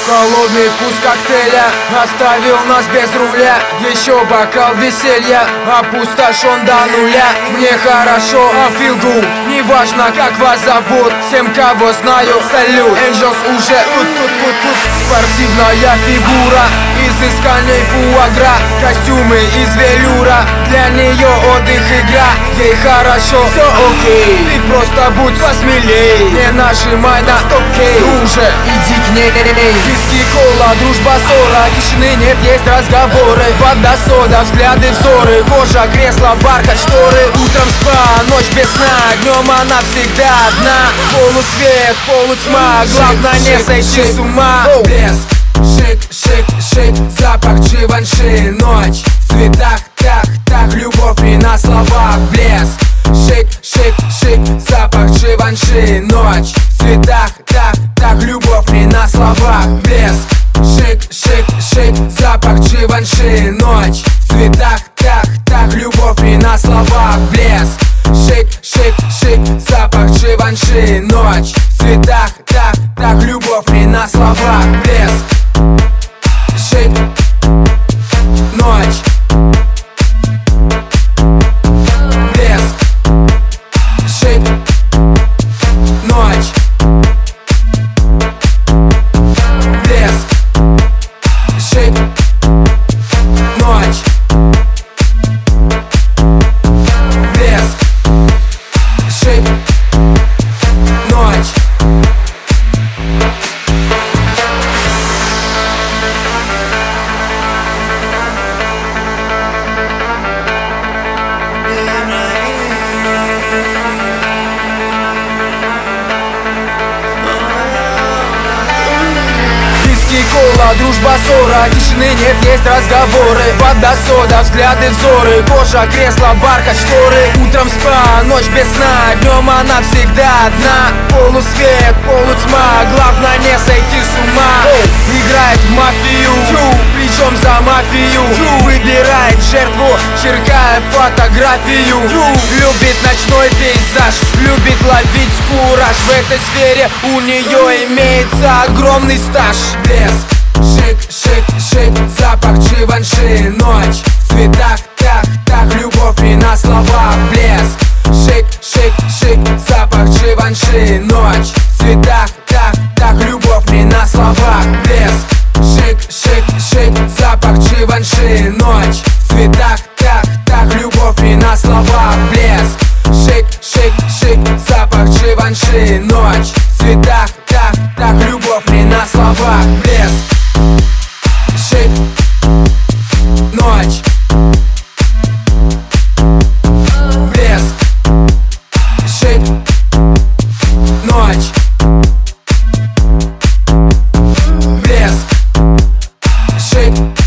Холодный вкус коктейля оставил нас без руля. Еще бокал веселья опустошен до нуля. Мне хорошо, I feel good. Неважно, как вас зовут, всем, кого знаю, салют. Angels уже тут. Спортивная фигура, изысканней фуагра, костюмы из велюра, для нее отдых, игра. Ей хорошо, все окей, ты просто будь посмелей. Не нажимай на стоп-кей, друже, иди к ней. Виски, кола, дружба, ссора, тишины нет, есть разговоры. Вода, сода, взгляды, взоры, кожа, кресло, бархат, шторы. Утром спа, ночь без сна, днем она всегда одна. Полусвет, полутьма, главное не сойти с ума. Блеск, шик, шик, шик, запах Givenchy. Ночь в цветах, так, любовь не на словах. Блеск, шик, шик, шик, запах Givenchy. Ночь в цветах, так, любовь не на словах. Блеск, шик, шик, шик, запах Givenchy. Ночь в цветах, так, любовь не на словах. Блеск, шик, шик, шик, запах Givenchy. Ночь в цветах, так, любовь не на словах. Блеск, шик, ночь. Блеск, шик, ночь. Блеск, шик, ночь. Блеск, шик, ночь. Кола, дружба, ссора, тишины нет, есть разговоры. Вода, сода, взгляды, взоры, кожа, кресло, бархат, шторы. Утром спа, ночь без сна, днем она всегда одна. Полусвет, полутьма, главное не сойти с ума. Играет в мафию, причем за мафию. Выбирает жертву, черкая фотографию. Любит ночной пейзаж, любит ловить кураж. В этой сфере у нее имеется огромный стаж. Блеск, шик, шик, шик, запах Givenchy. Ночь в цветах, так, любовь не на словах. Блеск, шик, шик, шик, запах Givenchy. Ночь в цветах, так, любовь не на словах. Блеск, шик, шик, шик, запах Givenchy. Ночь в цветах, так, любовь не на словах. Блеск, шик, шик, шик, запах Givenchy. Ночь в цветах, так, любовь не на словах. Блеск, шик, ночь. Блеск, шик, ночь. Блеск, шик,